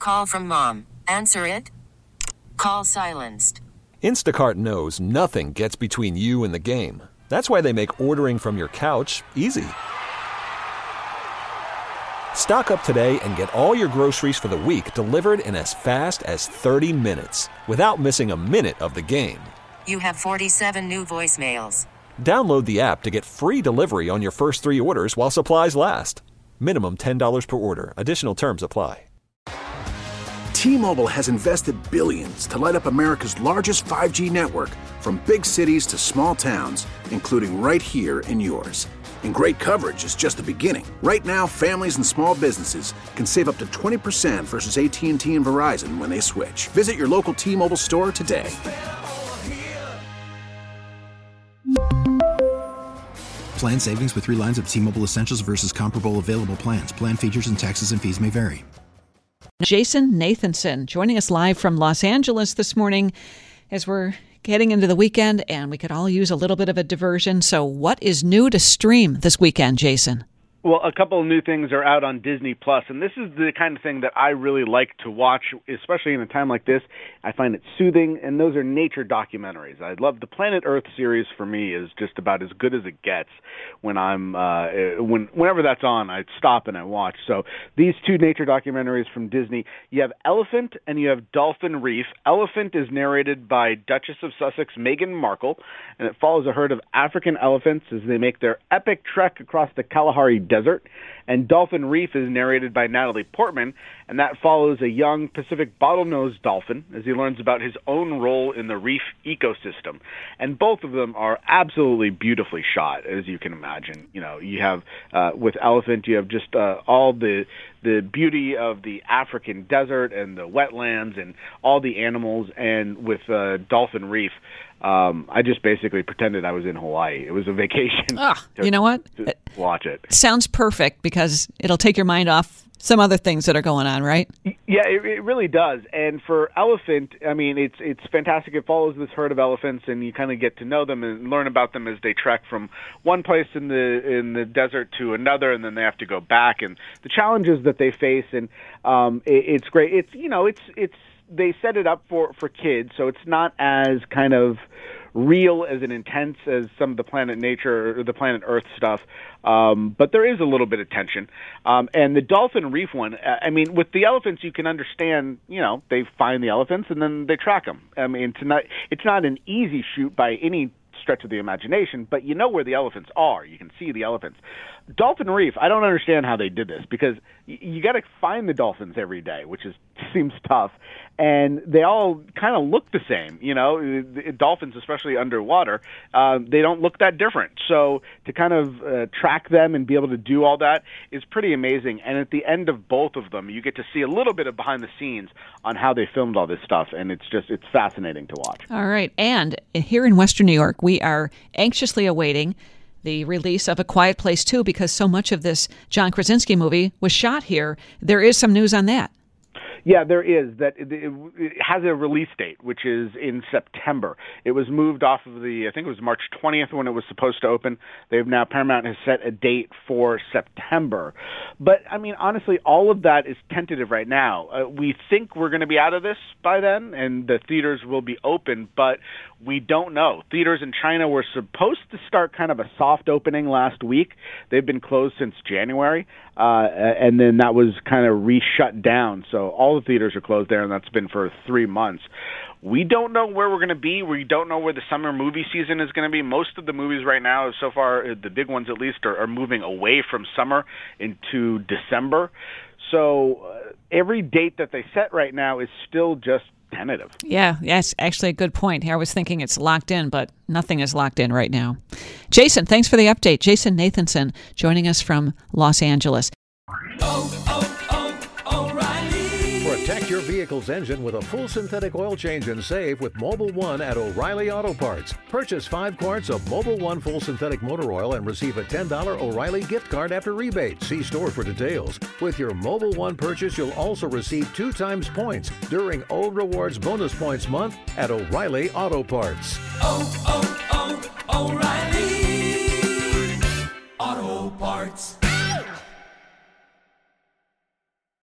Call from mom. Answer it. Call silenced. Instacart knows nothing gets between you and the game. That's why they make ordering from your couch easy. Stock up today and get all your groceries for the week delivered in as fast as 30 minutes without missing a minute of the game. You have 47 new voicemails. Download the app to get free delivery on your first 3 orders while supplies last. Minimum $10 per order. Additional terms apply. T-Mobile has invested billions to light up America's largest 5G network, from big cities to small towns, including right here in yours. And great coverage is just the beginning. Right now, families and small businesses can save up to 20% versus AT&T and Verizon when they switch. Visit your local T-Mobile store today. Plan savings with 3 lines of T-Mobile Essentials versus comparable available plans. Plan features and taxes and fees may vary. Jason Nathanson joining us live from Los Angeles this morning as we're getting into the weekend, and we could all use a little bit of a diversion. So what is new to stream this weekend, Jason? Well, a couple of new things are out on Disney Plus, and this is the kind of thing that I really like to watch, especially in a time like this. I find it soothing, and those are nature documentaries. I love the Planet Earth series. For me, is just about as good as it gets. When whenever that's on, I stop and I watch. So these 2 nature documentaries from Disney, you have Elephant and you have Dolphin Reef. Elephant is narrated by Duchess of Sussex Meghan Markle, and it follows a herd of African elephants as they make their epic trek across the Kalahari Desert. And Dolphin Reef is narrated by Natalie Portman, and that follows a young Pacific bottlenose dolphin as he learns about his own role in the reef ecosystem. And both of them are absolutely beautifully shot, as you can imagine. You know, you have with Elephant, you have just all the beauty of the African desert and the wetlands and all the animals, and with Dolphin Reef, I just basically pretended I was in Hawaii. It was a vacation. You know what? To watch it. Sounds perfect because it'll take your mind off some other things that are going on, right? Yeah, it really does. And for Elephant, I mean, it's fantastic. It follows this herd of elephants, and you kind of get to know them and learn about them as they trek from one place in the desert to another, and then they have to go back, and the challenges that they face. And it's great. It's they set it up for kids, so it's not as kind of real as and intense as some of the Planet Nature or the Planet Earth stuff, but there is a little bit of tension. And the Dolphin Reef one, I mean, with the elephants, you can understand, they find the elephants and then they track them. I mean, it's not an easy shoot by any stretch of the imagination, but you know where the elephants are. You can see the elephants. Dolphin Reef, I don't understand how they did this, because you got to find the dolphins every day, which seems tough, and they all kind of look the same. Dolphins, especially underwater, they don't look that different. So to kind of track them and be able to do all that is pretty amazing. And at the end of both of them, you get to see a little bit of behind the scenes on how they filmed all this stuff, and it's fascinating to watch. All right, and here in Western New York, we are anxiously awaiting the release of A Quiet Place 2, because so much of this John Krasinski movie was shot here. There is some news on that. Yeah, there is. That it has a release date, which is in September. It was moved off of I think it was March 20th when it was supposed to open. Paramount has set a date for September. But, I mean, honestly, all of that is tentative right now. We think we're going to be out of this by then, and the theaters will be open, but we don't know. Theaters in China were supposed to start kind of a soft opening last week. They've been closed since January, and then that was kind of re-shut down. So all the theaters are closed there, and that's been for 3 months. We don't know where we're going to be. We don't know where the summer movie season is going to be. Most of the movies right now, so far, the big ones at least, are moving away from summer into December. So every date that they set right now is still just tentative. Yeah, that's actually a good point. I was thinking it's locked in, but nothing is locked in right now. Jason, thanks for the update. Jason Nathanson joining us from Los Angeles. Protect your vehicle's engine with a full synthetic oil change and save with Mobil 1 at O'Reilly Auto Parts. Purchase 5 quarts of Mobil 1 full synthetic motor oil and receive a $10 O'Reilly gift card after rebate. See store for details. With your Mobil 1 purchase, you'll also receive 2 times points during O Rewards Bonus Points Month at O'Reilly Auto Parts. O'Reilly Auto Parts.